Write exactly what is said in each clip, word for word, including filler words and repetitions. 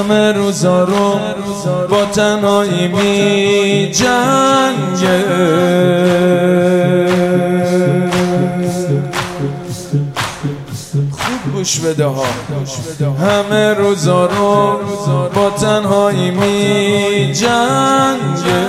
همه روزا رو با تنهایی می جنگه. خوب گوش بده ها، همه روزا رو با تنهایی می جنگه.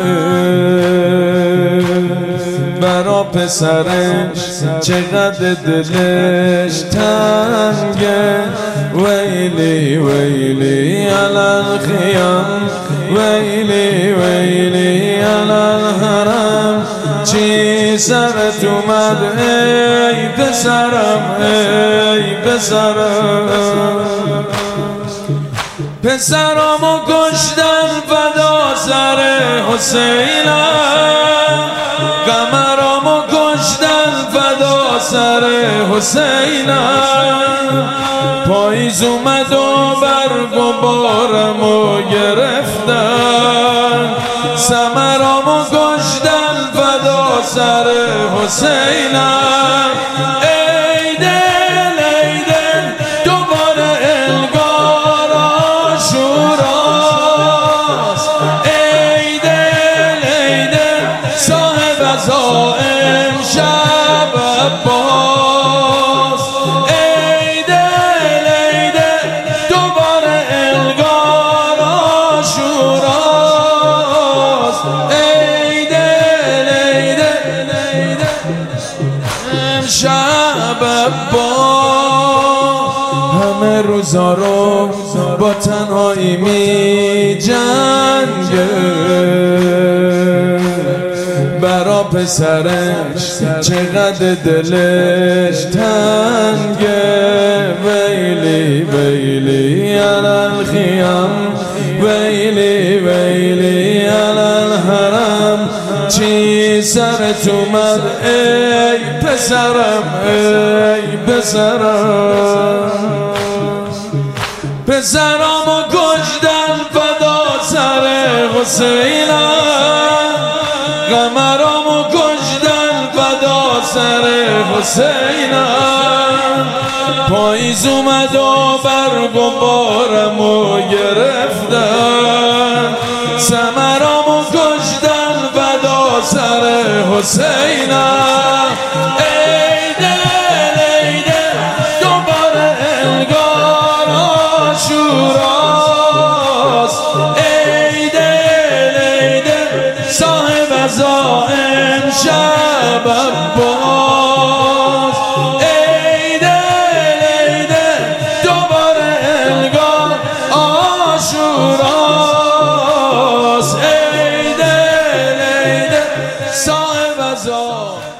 برا پسرش چقدر دلش تنگه. ویلی ویلی علی الخیام، ویلی ویلی علی الحرم. چی سرت اومد ای پسرم، ای پسرم. پسرامو کشتن فدا سر حسینم، قمرامو کشتن فدا سر حسینم. پاییز اومد و برگ و بارمو گرفتن، ثمرامو کشتن فدا سر حسینم. ای دل ای دل دوباره الگار آشوراست. ای دل ای دل صاحب عزائم شب عباس. ای دل ای دل دوباره الگار آشوراست. ای دل ای دل ای دل امشب عباس. همه روزا رو با تنهایی می جنگه. برا پسرش چقدر دلش تنگه. ویلی ویلی علی الخیام، ویلی ویلی علی الحرم. چی سرت اومد ای پسرم، ای پسرم. پسرامو کشتن فدا سر حسینم، قمرامو کشتن فدا سر حسینم. پاییز اومد و برگ و بارمو گرفتن، ثمرامو کشتن فدا سر حسینم. ای دل ای دل دوباره الگار آشوراست. ای دل ای دل صاحب عزائم شب عباس. ای دل ای دل دوباره الگار آشوراست. ای دل ای دل صاحب عزائم